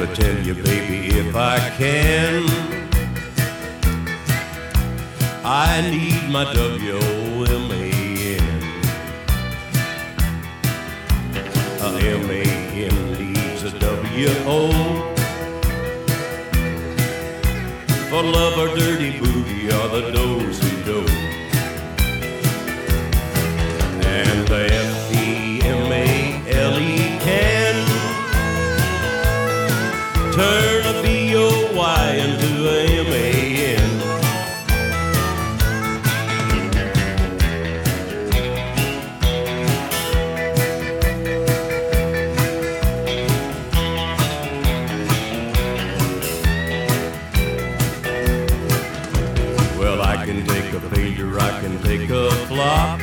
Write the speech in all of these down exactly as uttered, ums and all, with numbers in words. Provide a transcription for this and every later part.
never tell you, baby, if I can. I need my W O M A N. A M A N needs a W O. For love or dirty booty are the does who do. And the F E M A L E can turn a B O Y into a M A N. Well, I can take a failure, I can take a flop.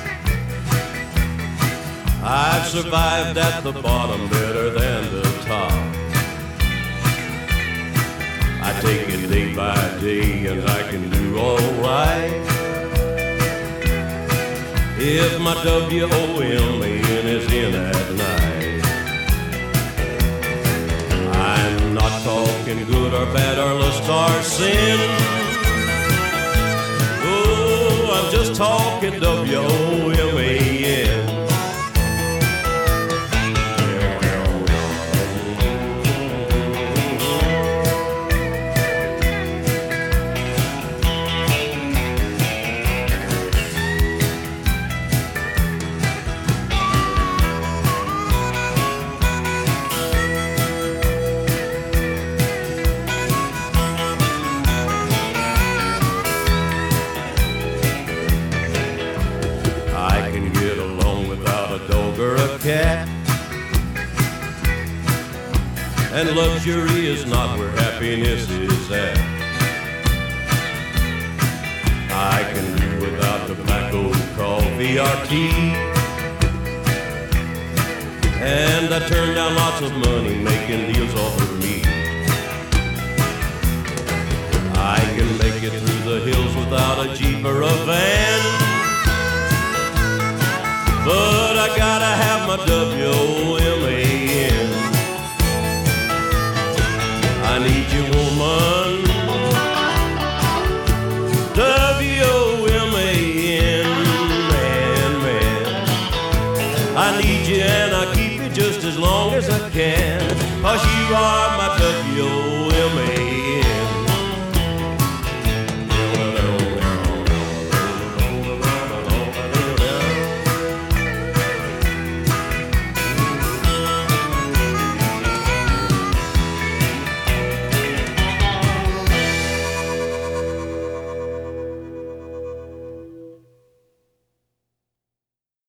I've survived at the bottom better than the top. I take it day by day and I can do all right. If my W O M A N is in at night. I'm not talking good or bad or lust or sin. Oh, I'm just talking W O M A N. Or a cat, and luxury is not where happiness is at. I can do without tobacco, coffee, or tea, and I turn down lots of money making deals over me. I can make it through the hills without a Jeep or a van, but I gotta have my W O M A N. I need you, woman. W O M A N, man, man. I need you and I keep you just as long as I can, 'cause you are my W O M A N.